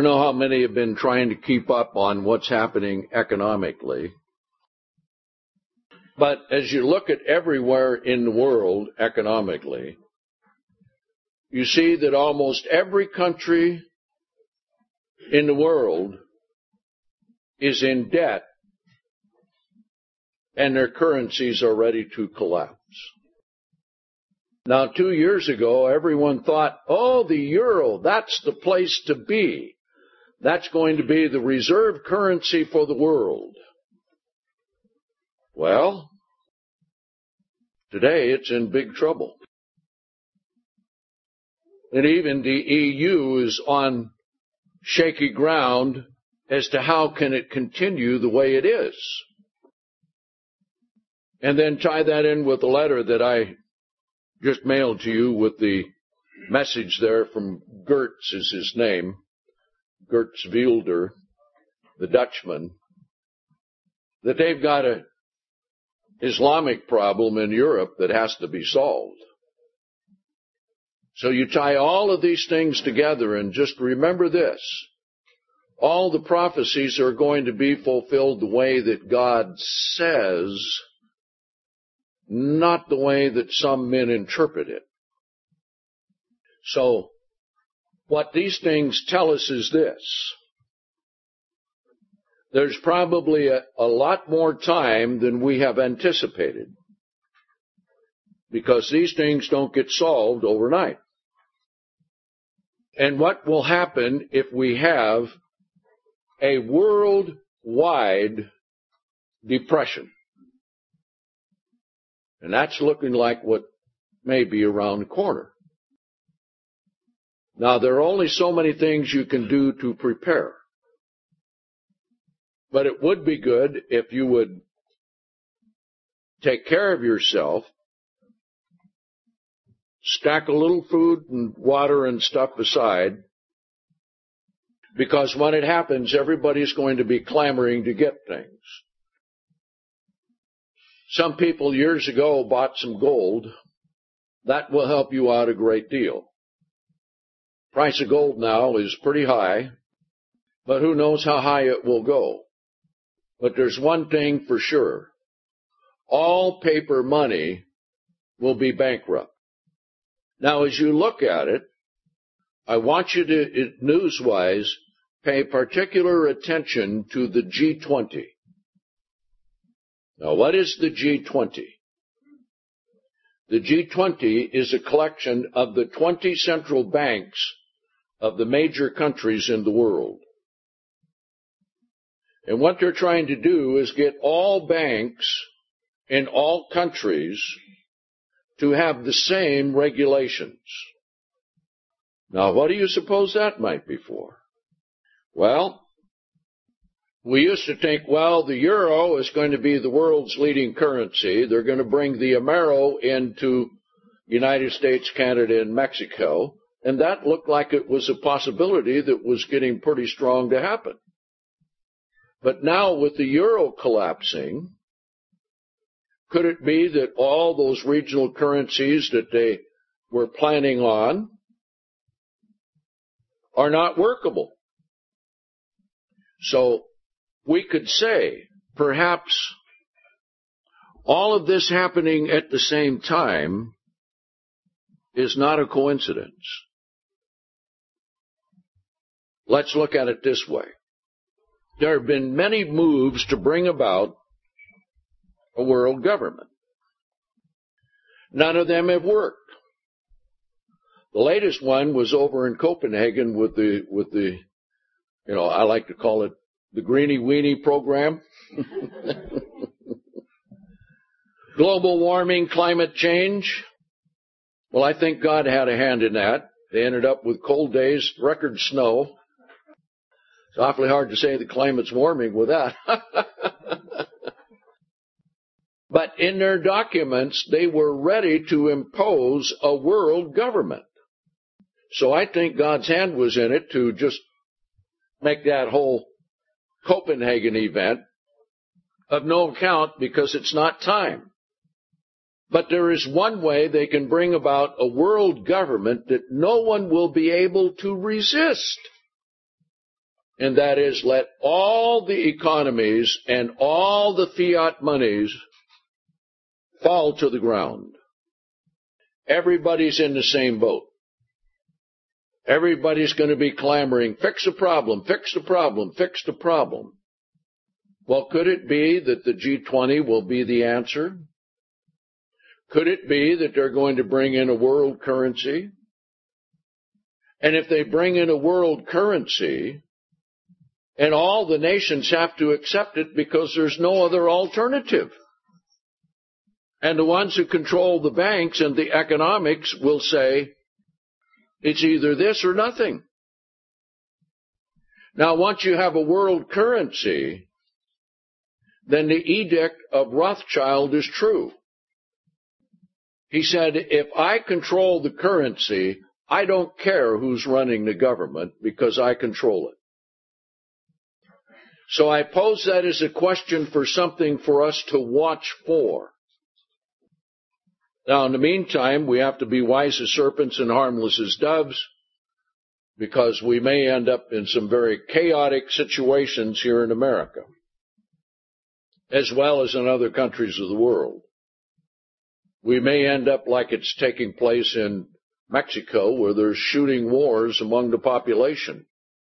know how many have been trying to keep up on what's happening economically. But as you look at everywhere in the world economically, you see that almost every country in the world is in debt and their currencies are ready to collapse. Now, 2 years ago, everyone thought, oh, the euro, that's the place to be. That's going to be the reserve currency for the world. Well, today it's in big trouble. And even the EU is on shaky ground as to how can it continue the way it is. And then tie that in with the letter that I just mailed to you with the message there from Gertz is his name, Gertz Wilder, the Dutchman, that they've got an Islamic problem in Europe that has to be solved. So you tie all of these things together and just remember this. All the prophecies are going to be fulfilled the way that God says, not the way that some men interpret it. So, what these things tell us is this. There's probably a lot more time than we have anticipated, because these things don't get solved overnight. And what will happen if we have a worldwide depression? And that's looking like what may be around the corner. Now, there are only so many things you can do to prepare. But it would be good if you would take care of yourself, stack a little food and water and stuff aside, because when it happens, everybody's going to be clamoring to get things. Some people years ago bought some gold. That will help you out a great deal. Price of gold now is pretty high, but who knows how high it will go. But there's one thing for sure. All paper money will be bankrupt. Now, as you look at it, I want you to, news-wise, pay particular attention to the G20. Now, what is the G20? The G20 is a collection of the 20 central banks of the major countries in the world. And what they're trying to do is get all banks in all countries to have the same regulations. Now, what do you suppose that might be for? Well, we used to think, well, the euro is going to be the world's leading currency. They're going to bring the Amero into United States, Canada, and Mexico. And that looked like it was a possibility that was getting pretty strong to happen. But now with the euro collapsing, could it be that all those regional currencies that they were planning on are not workable? So we could say, perhaps, all of this happening at the same time is not a coincidence. Let's look at it this way. There have been many moves to bring about a world government. None of them have worked. The latest one was over in Copenhagen with the I like to call it the Greenie Weenie program. Global warming, climate change. Well, I think God had a hand in that. They ended up with cold days, record snow. It's awfully hard to say the climate's warming with that. But in their documents, they were ready to impose a world government. So I think God's hand was in it to just make that whole Copenhagen event of no account, because it's not time. But there is one way they can bring about a world government that no one will be able to resist. and that is, let all the economies and all the fiat monies fall to the ground. Everybody's in the same boat. Everybody's going to be clamoring, fix the problem, fix the problem, fix the problem. Well, could it be that the G20 will be the answer? Could it be that they're going to bring in a world currency? And if they bring in a world currency, and all the nations have to accept it because there's no other alternative. And the ones who control the banks and the economics will say, it's either this or nothing. Now, once you have a world currency, then the edict of Rothschild is true. He said, if I control the currency, I don't care who's running the government because I control it. So I pose that as a question for something for us to watch for. Now, in the meantime, we have to be wise as serpents and harmless as doves, because we may end up in some very chaotic situations here in America, as well as in other countries of the world. We may end up like it's taking place in Mexico, where there's shooting wars among the population.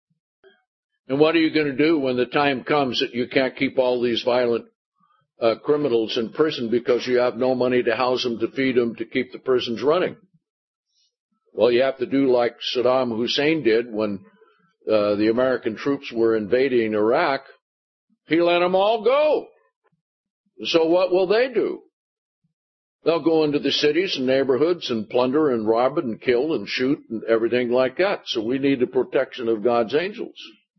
And what are you going to do when the time comes that you can't keep all these violent criminals in prison because you have no money to house them, to feed them, to keep the prisons running? Well, you have to do like Saddam Hussein did when the American troops were invading Iraq. He let them all go. So what will they do? They'll go into the cities and neighborhoods and plunder and rob and kill and shoot and everything like that. So we need the protection of God's angels.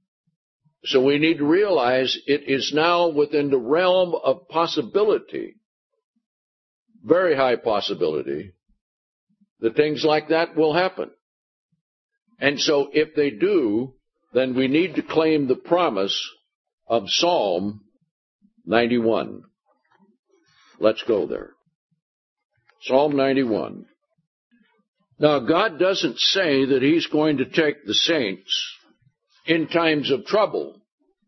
So we need to realize it is now within the realm of possibility, very high possibility, that things like that will happen. And so if they do, then we need to claim the promise of Psalm 91. Let's go there. Psalm 91. Now, God doesn't say that He's going to take the saints in times of trouble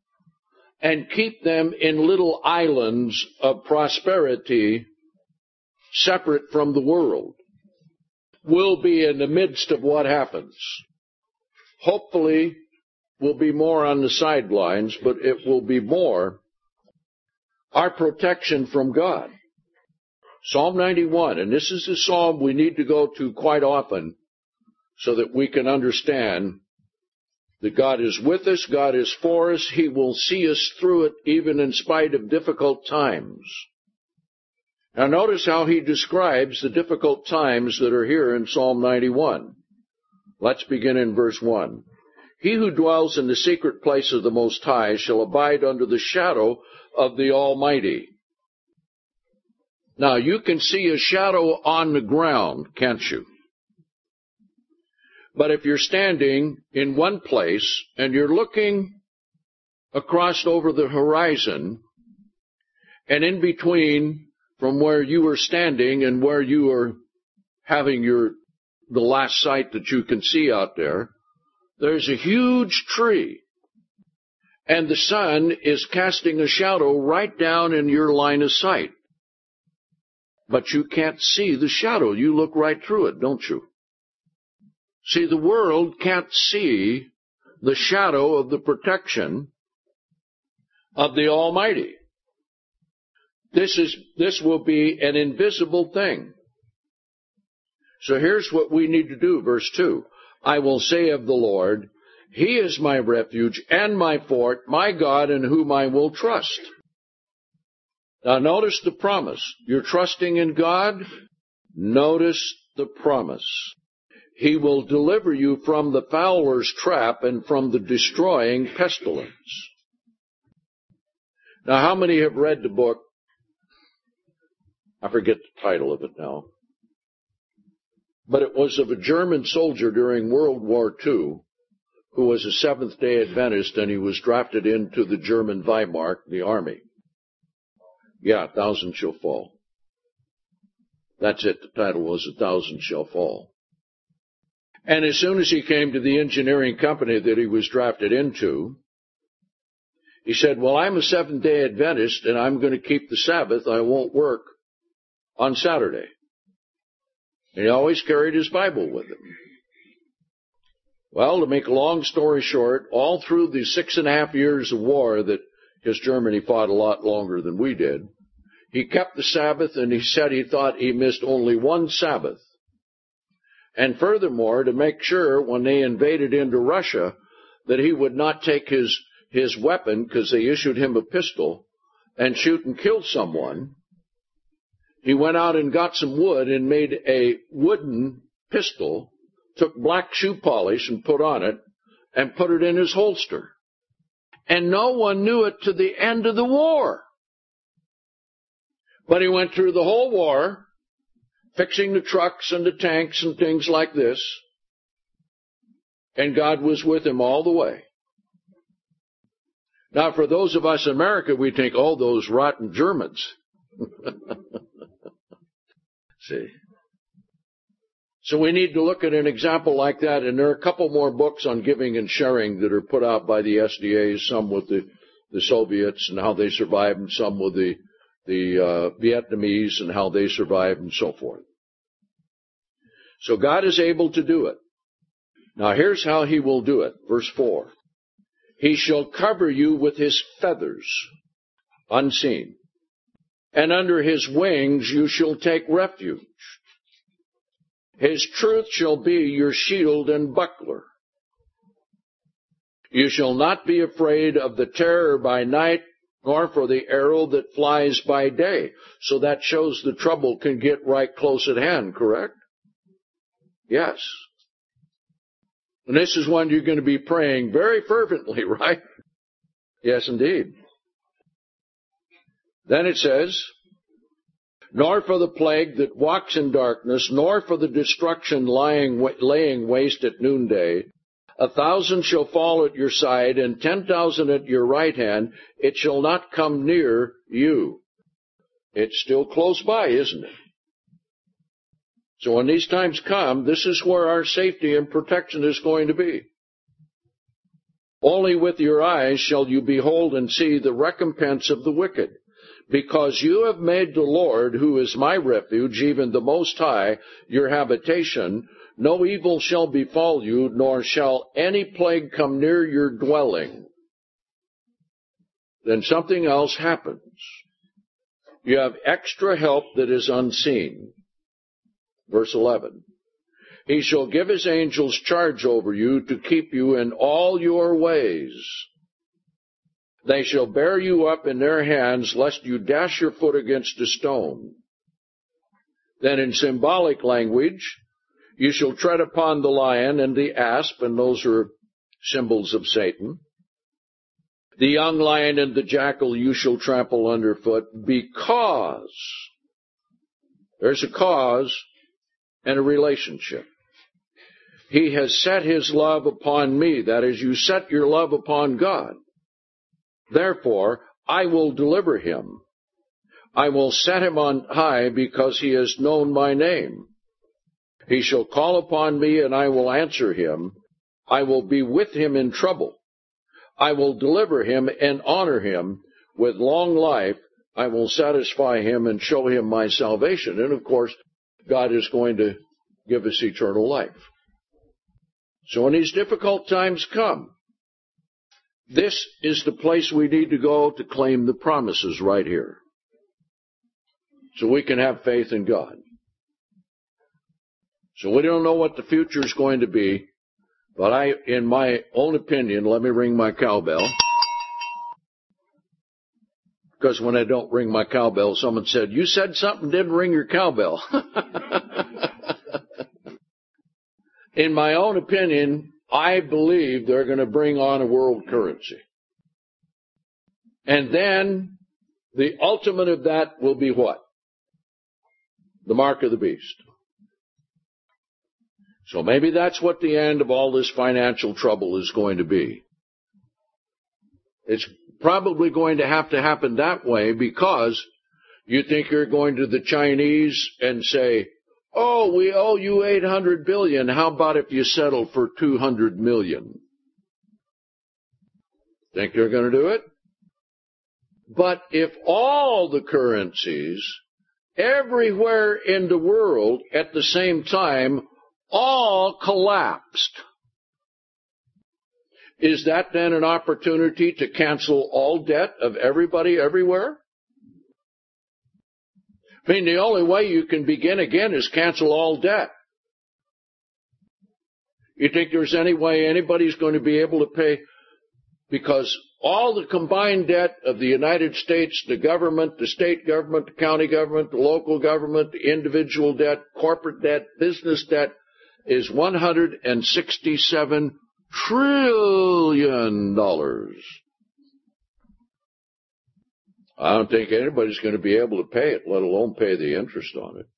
and keep them in little islands of prosperity separate from the world. We'll be in the midst of what happens. Hopefully, we'll be more on the sidelines, but it will be more our protection from God. Psalm 91, and this is a psalm we need to go to quite often so that we can understand that God is with us, God is for us, He will see us through it even in spite of difficult times. Now notice how he describes the difficult times that are here in Psalm 91. Let's begin in verse 1. He who dwells in the secret place of the Most High shall abide under the shadow of the Almighty. Now you can see a shadow on the ground, can't you? But if you're standing in one place and you're looking across over the horizon, and in between from where you are standing and where you are having the last sight that you can see out there, there's a huge tree. And the sun is casting a shadow right down in your line of sight. But you can't see the shadow. You look right through it, don't you? See, the world can't see the shadow of the protection of the Almighty. This will be an invisible thing. So here's what we need to do, verse 2. I will say of the Lord, He is my refuge and my fort, my God in whom I will trust. Now notice the promise. You're trusting in God? Notice the promise. He will deliver you from the fowler's trap and from the destroying pestilence. Now how many have read the book? I forget the title of it now. But it was of a German soldier during World War II who was a Seventh-day Adventist, and he was drafted into the German Weimar, the army. Yeah, 1,000 shall fall. That's it. The title was 1,000 shall fall. And as soon as he came to the engineering company that he was drafted into, He said, well, I'm a Seventh-day Adventist, and I'm going to keep the Sabbath. I won't work on Saturday. And he always carried his Bible with him. Well, to make a long story short, all through the 6.5 years of war that his Germany fought a lot longer than we did, he kept the Sabbath, and he said he thought he missed only one Sabbath. And furthermore, to make sure when they invaded into Russia that he would not take his weapon, because they issued him a pistol, and shoot and kill someone, he went out and got some wood and made a wooden pistol, took black shoe polish and put on it, and put it in his holster. And no one knew it to the end of the war. But he went through the whole war, fixing the trucks and the tanks and things like this, and God was with him all the way. Now, for those of us in America, we think, oh, those rotten Germans. See? So we need to look at an example like that, and there are a couple more books on giving and sharing that are put out by the SDA, some with the Soviets and how they survived, and some with the Vietnamese and how they survived, and so forth. So God is able to do it. Now here's how he will do it. Verse 4. He shall cover you with his feathers, unseen, and under his wings you shall take refuge. His truth shall be your shield and buckler. You shall not be afraid of the terror by night, nor for the arrow that flies by day. So that shows the trouble can get right close at hand, correct? Yes. And this is when you're going to be praying very fervently, right? Yes, indeed. Then it says, nor for the plague that walks in darkness, nor for the destruction laying waste at noonday. 1,000 shall fall at your side, and 10,000 at your right hand. It shall not come near you. It's still close by, isn't it? So when these times come, this is where our safety and protection is going to be. Only with your eyes shall you behold and see the recompense of the wicked. Because you have made the Lord, who is my refuge, even the Most High, your habitation, no evil shall befall you, nor shall any plague come near your dwelling. Then something else happens. You have extra help that is unseen. Verse 11. He shall give his angels charge over you to keep you in all your ways. They shall bear you up in their hands, lest you dash your foot against a stone. Then in symbolic language, you shall tread upon the lion and the asp, and those are symbols of Satan. The young lion and the jackal you shall trample underfoot, because there's a cause and a relationship. He has set his love upon me. That is, you set your love upon God. Therefore, I will deliver him. I will set him on high because he has known my name. He shall call upon me, and I will answer him. I will be with him in trouble. I will deliver him and honor him. With long life, I will satisfy him and show him my salvation. And of course, God is going to give us eternal life. So when these difficult times come, this is the place we need to go to claim the promises right here. So we can have faith in God. So we don't know what the future is going to be, but in my own opinion, let me ring my cowbell. Because when I don't ring my cowbell, someone said, you said something, didn't ring your cowbell. In my own opinion, I believe they're going to bring on a world currency. And then the ultimate of that will be what? The mark of the beast. So maybe that's what the end of all this financial trouble is going to be. It's probably going to happen that way because you think you're going to the Chinese and say, oh, we owe you $800 billion. How about if you settle for $200 million? Think you're going to do it? But if all the currencies everywhere in the world at the same time all collapsed, is that then an opportunity to cancel all debt of everybody everywhere? I mean, the only way you can begin again is cancel all debt. You think there's any way anybody's going to be able to pay? Because all the combined debt of the United States, the government, the state government, the county government, the local government, the individual debt, corporate debt, business debt, is $167 trillion. I don't think anybody's going to be able to pay it, let alone pay the interest on it.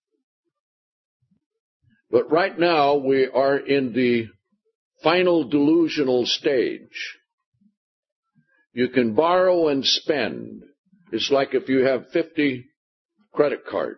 But right now we are in the final delusional stage. You can borrow and spend. It's like if you have 50 credit cards.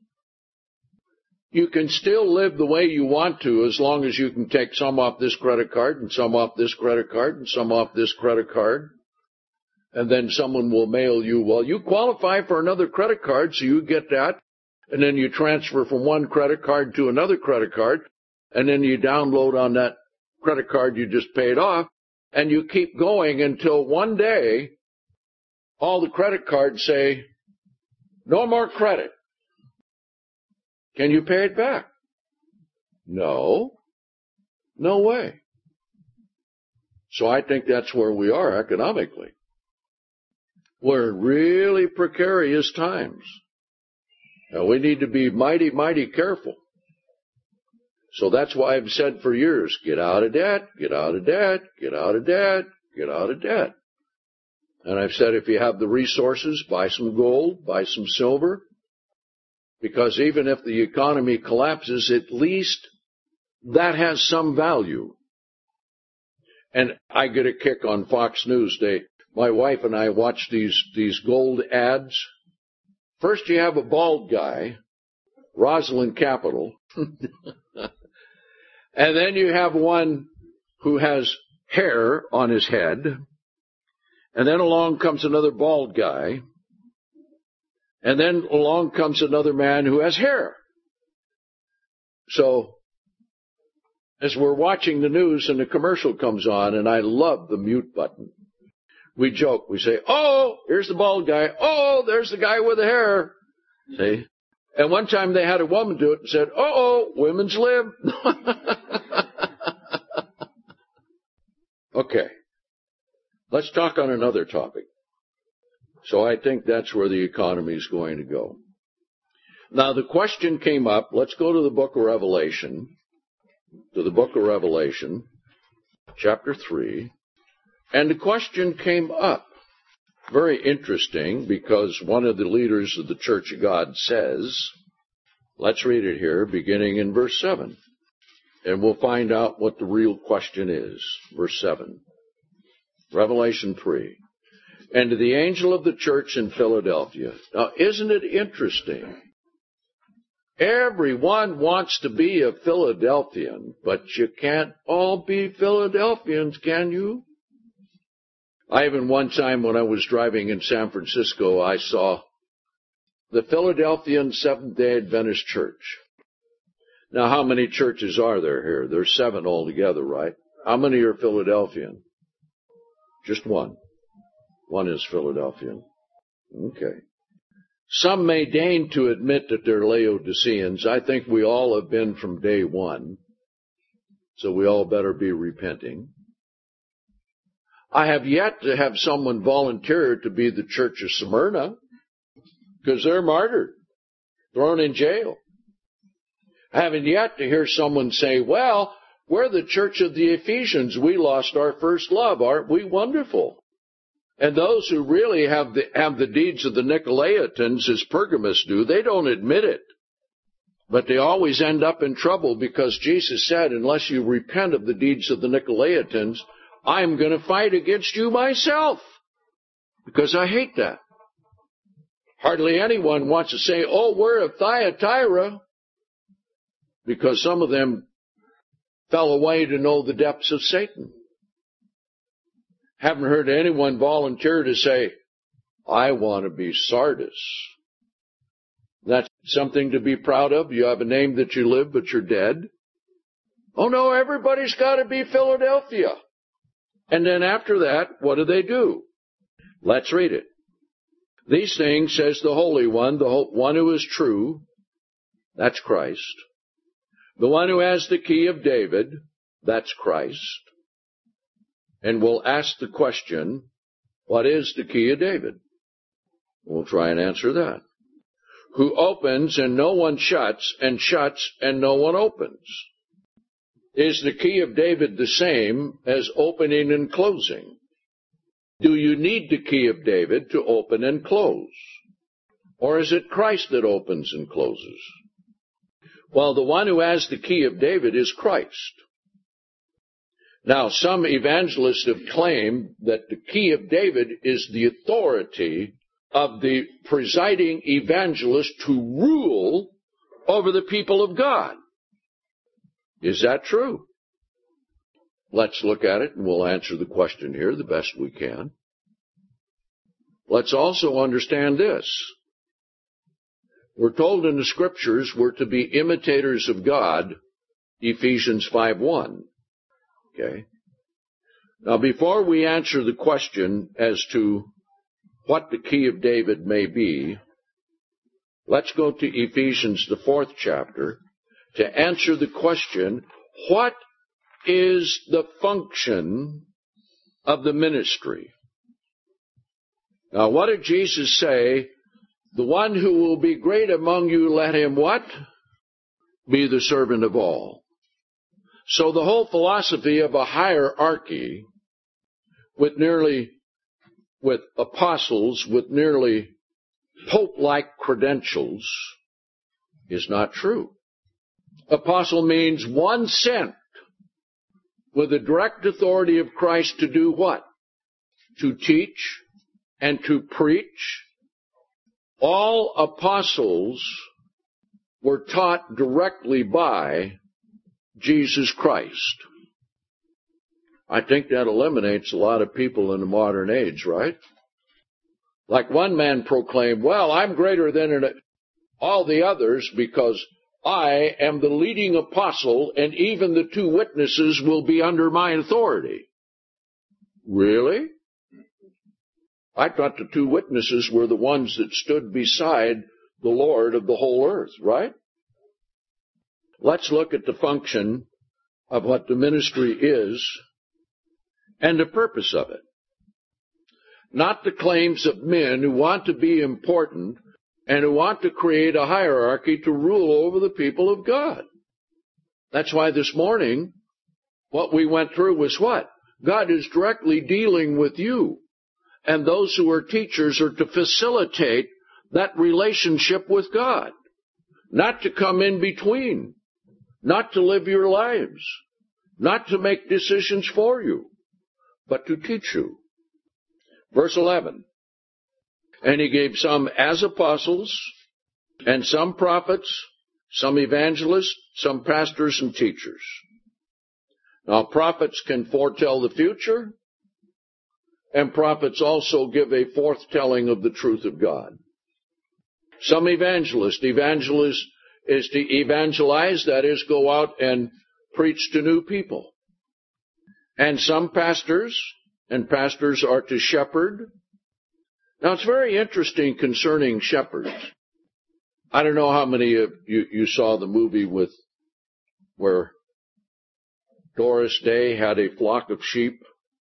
You can still live the way you want to as long as you can take some off this credit card and some off this credit card and some off this credit card. And then someone will mail you, well, you qualify for another credit card, so you get that. And then you transfer from one credit card to another credit card. And then you download on that credit card you just paid off. And you keep going until one day, all the credit cards say, no more credit. Can you pay it back? No. No way. So I think that's where we are economically. We're in really precarious times. Now we need to be mighty, mighty careful. So that's why I've said for years, get out of debt, get out of debt, get out of debt, get out of debt. And I've said if you have the resources, buy some gold, buy some silver, because even if the economy collapses, at least that has some value. And I get a kick on Fox News. My wife and I watch these gold ads. First you have a bald guy, Rosalind Capital. And then you have one who has hair on his head. And then along comes another bald guy. And then along comes another man who has hair. So, as we're watching the news and the commercial comes on, and I love the mute button, we joke. We say, oh, here's the bald guy. Oh, there's the guy with the hair. See? And one time they had a woman do it and said, uh-oh, women's lib. Okay. Let's talk on another topic. So I think that's where the economy is going to go. Now the question came up, let's go to the book of Revelation, chapter 3, and the question came up. Very interesting, because one of the leaders of the Church of God says, let's read it here, beginning in verse 7, and we'll find out what the real question is. Verse 7, Revelation 3. And to the angel of the church in Philadelphia. Now, isn't it interesting? Everyone wants to be a Philadelphian, but you can't all be Philadelphians, can you? Even one time when I was driving in San Francisco, I saw the Philadelphian Seventh-day Adventist Church. Now, how many churches are there here? There's 7 altogether, right? How many are Philadelphian? Just one. One is Philadelphian. Okay. Some may deign to admit that they're Laodiceans. I think we all have been from day one, so we all better be repenting. I have yet to have someone volunteer to be the Church of Smyrna, because they're martyred, thrown in jail. I haven't yet to hear someone say, well, we're the Church of the Ephesians. We lost our first love. Aren't we wonderful? And those who really have the deeds of the Nicolaitans, as Pergamos do, they don't admit it. But they always end up in trouble, because Jesus said, unless you repent of the deeds of the Nicolaitans, I'm going to fight against you myself, because I hate that. Hardly anyone wants to say, oh, we're of Thyatira, because some of them fell away to know the depths of Satan. Haven't heard anyone volunteer to say, I want to be Sardis. That's something to be proud of. You have a name that you live, but you're dead. Oh no, everybody's got to be Philadelphia. And then after that, what do? Let's read it. These things says the Holy One, the one who is true, that's Christ. The one who has the key of David, that's Christ. And we'll ask the question, what is the key of David? We'll try and answer that. Who opens and no one shuts, and shuts and no one opens? Is the key of David the same as opening and closing? Do you need the key of David to open and close? Or is it Christ that opens and closes? Well, the one who has the key of David is Christ. Now, some evangelists have claimed that the key of David is the authority of the presiding evangelist to rule over the people of God. Is that true? Let's look at it and we'll answer the question here the best we can. Let's also understand this. We're told in the Scriptures we're to be imitators of God, Ephesians 5:1. Okay? Now, before we answer the question as to what the key of David may be, let's go to Ephesians, the 4th chapter, to answer the question, what is the function of the ministry? Now, what did Jesus say? The one who will be great among you, let him what? Be the servant of all. So the whole philosophy of a hierarchy with apostles, with nearly Pope-like credentials is not true. Apostle means one sent with the direct authority of Christ to do what? To teach and to preach. All apostles were taught directly by Jesus Christ. I think that eliminates a lot of people in the modern age, right? Like one man proclaimed, well, I'm greater than all the others because I am the leading apostle and even the 2 witnesses will be under my authority. Really? I thought the 2 witnesses were the ones that stood beside the Lord of the whole earth, right? Let's look at the function of what the ministry is and the purpose of it. Not the claims of men who want to be important and who want to create a hierarchy to rule over the people of God. That's why this morning, what we went through was what? God is directly dealing with you. And those who are teachers are to facilitate that relationship with God. Not to come in between. Not to live your lives. Not to make decisions for you. But to teach you. Verse 11. And he gave some as apostles, and some prophets, some evangelists, some pastors and teachers. Now, prophets can foretell the future, and prophets also give a foretelling of the truth of God. Some evangelists is to evangelize, that is, go out and preach to new people. And some pastors, and pastors are to shepherd. Now, it's very interesting concerning shepherds. I don't know how many of you saw the movie where Doris Day had a flock of sheep.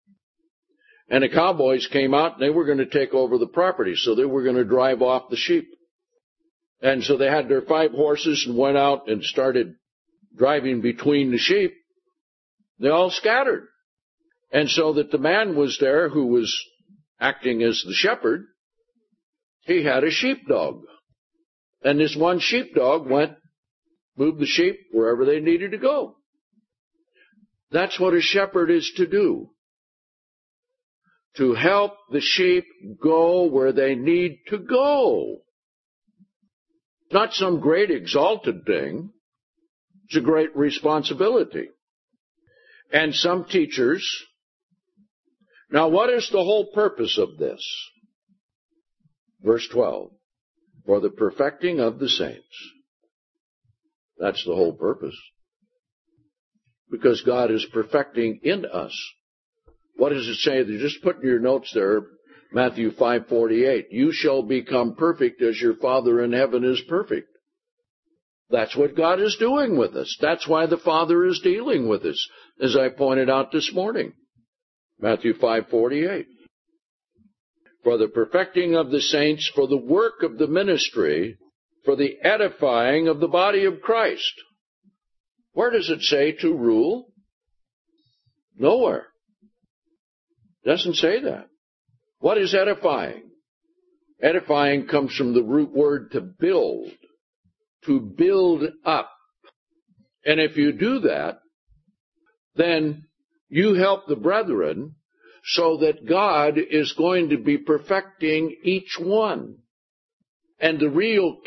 And the cowboys came out and they were going to take over the property, so they were going to drive off the sheep. And so they had their 5 horses and went out and started driving between the sheep. They all scattered. And so that the man was there who was acting as the shepherd, he had a sheepdog. And this one sheepdog moved the sheep wherever they needed to go. That's what a shepherd is to do. To help the sheep go where they need to go. Not some great exalted thing. It's a great responsibility. And some teachers. Now, what is the whole purpose of this? Verse 12. For the perfecting of the saints. That's the whole purpose. Because God is perfecting in us. What does it say? Just put in your notes there, Matthew 5:48. You shall become perfect as your Father in heaven is perfect. That's what God is doing with us. That's why the Father is dealing with us, as I pointed out this morning. Matthew 5:48. For the perfecting of the saints, for the work of the ministry, for the edifying of the body of Christ. Where does it say to rule? Nowhere. It doesn't say that. What is edifying? Edifying comes from the root word to build up. And if you do that, then you help the brethren so that God is going to be perfecting each one. And the real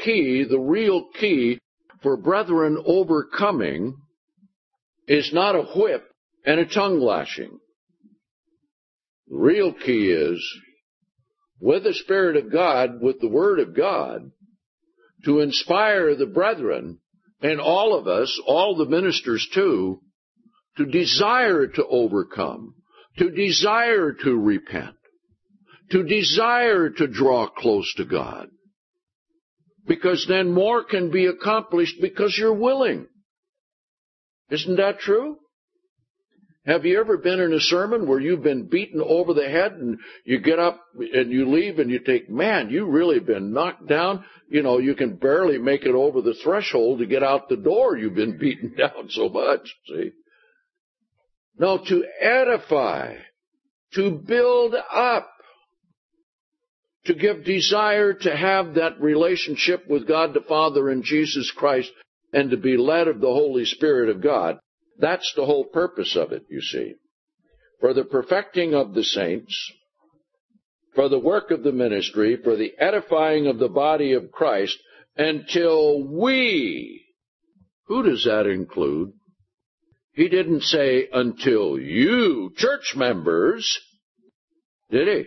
key for brethren overcoming is not a whip and a tongue lashing. The real key is, with the Spirit of God, with the Word of God, to inspire the brethren, and all of us, all the ministers too, to desire to overcome, to desire to repent, to desire to draw close to God. Because then more can be accomplished because you're willing. Isn't that true? Have you ever been in a sermon where you've been beaten over the head and you get up and you leave and you think, man, you really been knocked down. You know, you can barely make it over the threshold to get out the door. You've been beaten down so much, see? No, to edify, to build up, to give desire to have that relationship with God the Father and Jesus Christ and to be led of the Holy Spirit of God. That's the whole purpose of it, you see. For the perfecting of the saints, for the work of the ministry, for the edifying of the body of Christ, until we, who does that include? He didn't say until you, church members, did he?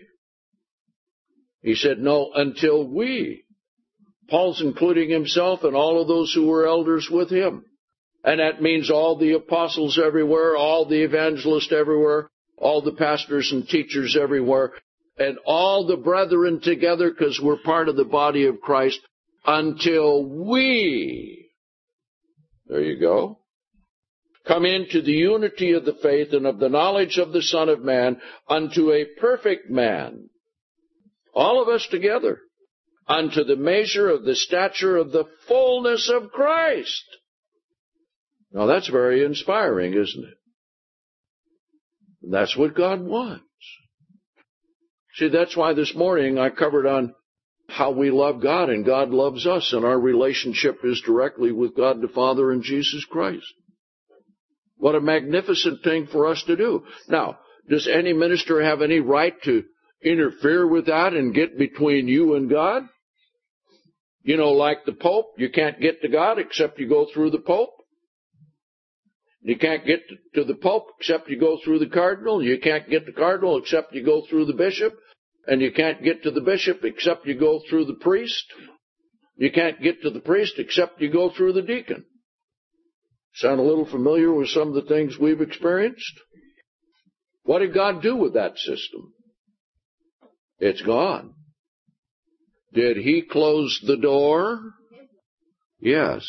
He said, no, until we. Paul's including himself and all of those who were elders with him. And that means all the apostles everywhere, all the evangelists everywhere, all the pastors and teachers everywhere, and all the brethren together, because we're part of the body of Christ, until we, there you go, come into the unity of the faith and of the knowledge of the Son of Man, unto a perfect man, all of us together, unto the measure of the stature of the fullness of Christ. Now that's very inspiring, isn't it? And that's what God wants. See, that's why this morning I covered on how we love God and God loves us, and our relationship is directly with God the Father and Jesus Christ. What a magnificent thing for us to do. Now, does any minister have any right to interfere with that and get between you and God? You know, like the Pope, you can't get to God except you go through the Pope. You can't get to the Pope except you go through the Cardinal. You can't get the Cardinal except you go through the Bishop. And you can't get to the Bishop except you go through the priest. You can't get to the priest except you go through the deacon. Sound a little familiar with some of the things we've experienced? What did God do with that system? It's gone. Did He close the door? Yes.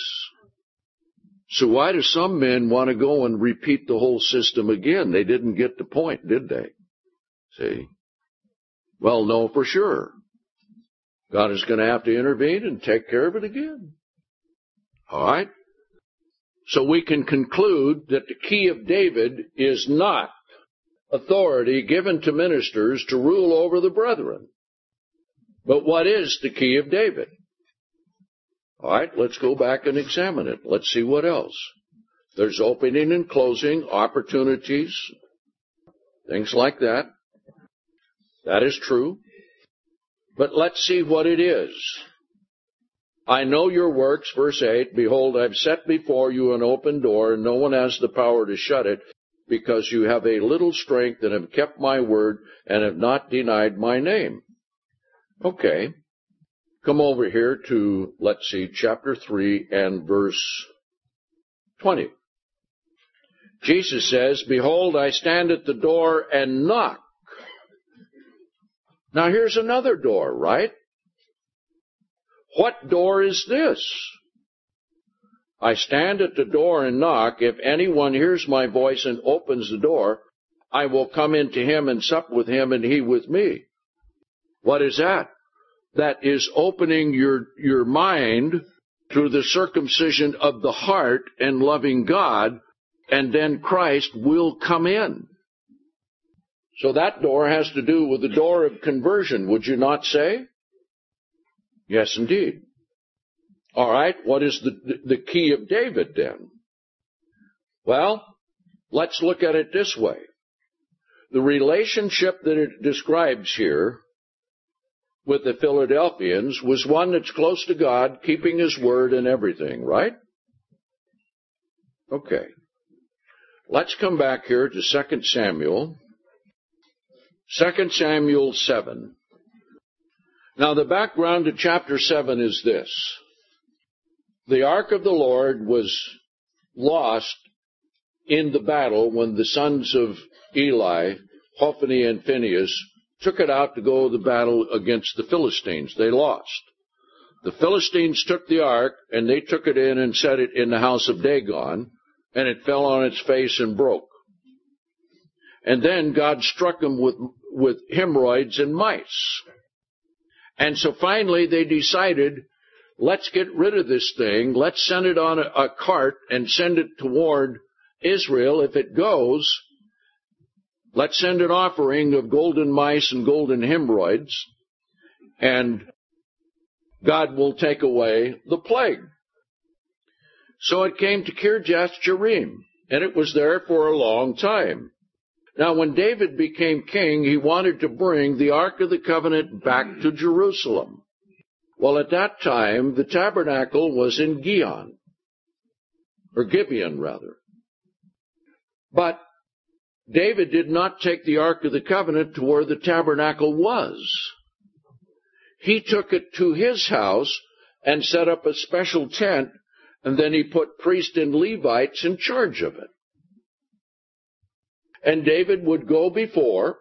So why do some men want to go and repeat the whole system again? They didn't get the point, did they? See? Well, no, for sure. God is going to have to intervene and take care of it again. All right? So we can conclude that the key of David is not authority given to ministers to rule over the brethren. But what is the key of David? All right, let's go back and examine it. Let's see what else. There's opening and closing, opportunities, things like that. That is true. But let's see what it is. I know your works, verse 8, behold, I've set before you an open door, and no one has the power to shut it, because you have a little strength and have kept my word and have not denied my name. Okay. come over here to, let's see, chapter 3 and verse 20. Jesus says, "Behold, I stand at the door and knock." Now here's another door, right? What door is this? "I stand at the door and knock. If anyone hears my voice and opens the door, I will come into him and sup with him and he with me." What is that? That is opening your mind through the circumcision of the heart and loving God, and then Christ will come in. So that door has to do with the door of conversion, would you not say? Yes, indeed. All right, what is the key of David then? Well, let's look at it this way. The relationship that it describes here with the Philadelphians was one that's close to God, keeping His word and everything, right? Okay. Let's come back here to 2 Samuel. 2 Samuel 7. Now the background to chapter 7 is this. The ark of the Lord was lost in the battle when the sons of Eli, Hophni and Phinehas, took it out to go to the battle against the Philistines. They lost. The Philistines took the ark, and they took it in and set it in the house of Dagon, and it fell on its face and broke. And then God struck them with hemorrhoids and mice. And so finally they decided, let's get rid of this thing. Let's send it on a cart and send it toward Israel. If it goes, let's send an offering of golden mice and golden hemorrhoids, and God will take away the plague. So it came to Kirjath-Jearim, and it was there for a long time. Now, when David became king, he wanted to bring the Ark of the Covenant back to Jerusalem. Well, at that time, the tabernacle was in Gibeon. But David did not take the Ark of the Covenant to where the tabernacle was. He took it to his house and set up a special tent, and then he put priests and Levites in charge of it. And David would go before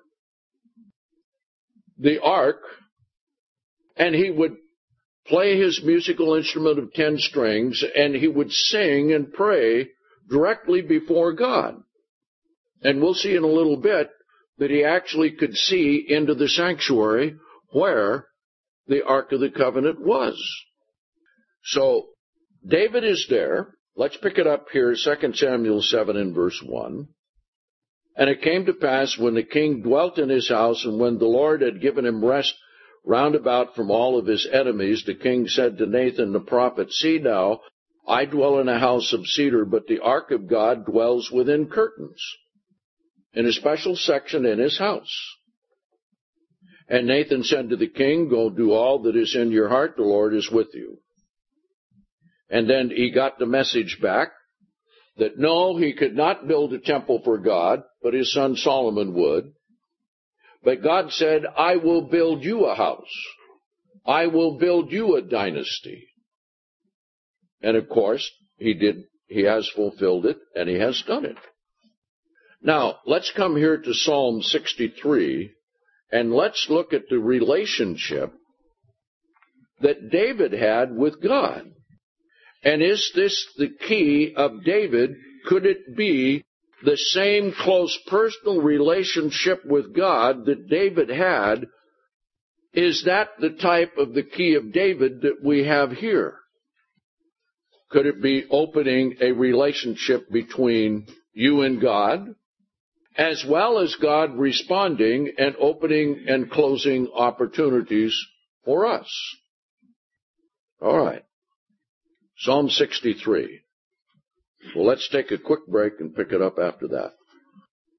the ark, and he would play his musical instrument of 10 strings, and he would sing and pray directly before God. And we'll see in a little bit that he actually could see into the sanctuary where the Ark of the Covenant was. So David is there. Let's pick it up here, 2 Samuel 7 and verse 1. "And it came to pass, when the king dwelt in his house, and when the Lord had given him rest round about from all of his enemies, the king said to Nathan the prophet, See now, I dwell in a house of cedar, but the ark of God dwells within curtains, in a special section in his house. And Nathan said to the king, Go do all that is in your heart, the Lord is with you. And then he got the message back that no, he could not build a temple for God, but his son Solomon would. But God said, I will build you a house. I will build you a dynasty. And of course, he did. He has fulfilled it, and he has done it. Now, let's come here to Psalm 63, and let's look at the relationship that David had with God. And is this the key of David? Could it be the same close personal relationship with God that David had? Is that the type of the key of David that we have here? Could it be opening a relationship between you and God, as well as God responding and opening and closing opportunities for us? All right. Psalm 63. Well, let's take a quick break and pick it up after that.